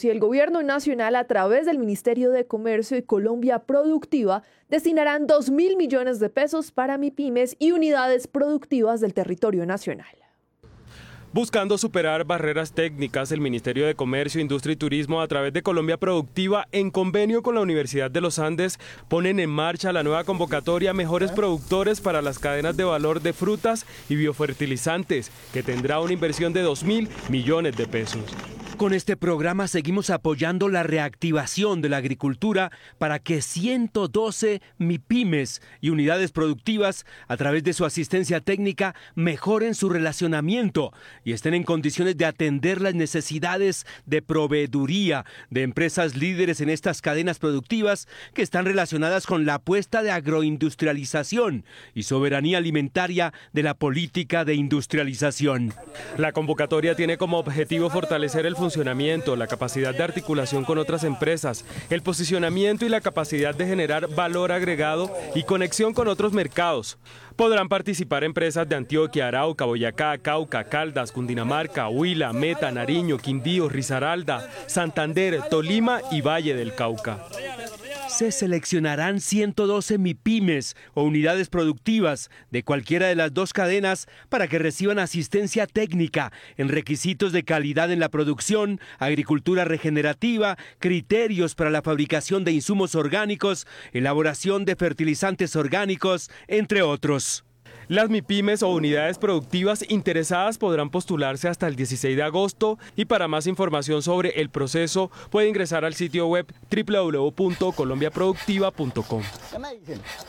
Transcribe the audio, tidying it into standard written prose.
Si el gobierno nacional, a través del Ministerio de Comercio y Colombia Productiva, destinarán 2.000 millones de pesos para MIPYMES y unidades productivas del territorio nacional. Buscando superar barreras técnicas, el Ministerio de Comercio, Industria y Turismo, a través de Colombia Productiva, en convenio con la Universidad de los Andes, ponen en marcha la nueva convocatoria Mejores Productores para las cadenas de valor de frutas y biofertilizantes, que tendrá una inversión de 2.000 millones de pesos. Con este programa seguimos apoyando la reactivación de la agricultura para que 112 MIPYMES y unidades productivas, a través de su asistencia técnica, mejoren su relacionamiento y estén en condiciones de atender las necesidades de proveeduría de empresas líderes en estas cadenas productivas que están relacionadas con la apuesta de agroindustrialización y soberanía alimentaria de la política de industrialización. La convocatoria tiene como objetivo fortalecer el funcionamiento, la capacidad de articulación con otras empresas, el posicionamiento y la capacidad de generar valor agregado y conexión con otros mercados. Podrán participar empresas de Antioquia, Arauca, Boyacá, Cauca, Caldas, Cundinamarca, Huila, Meta, Nariño, Quindío, Risaralda, Santander, Tolima y Valle del Cauca. Se seleccionarán 112 MIPYMES o unidades productivas de cualquiera de las dos cadenas para que reciban asistencia técnica en requisitos de calidad en la producción, agricultura regenerativa, criterios para la fabricación de insumos orgánicos, elaboración de fertilizantes orgánicos, entre otros. Las MIPYMES o unidades productivas interesadas podrán postularse hasta el 16 de agosto y para más información sobre el proceso puede ingresar al sitio web www.colombiaproductiva.com.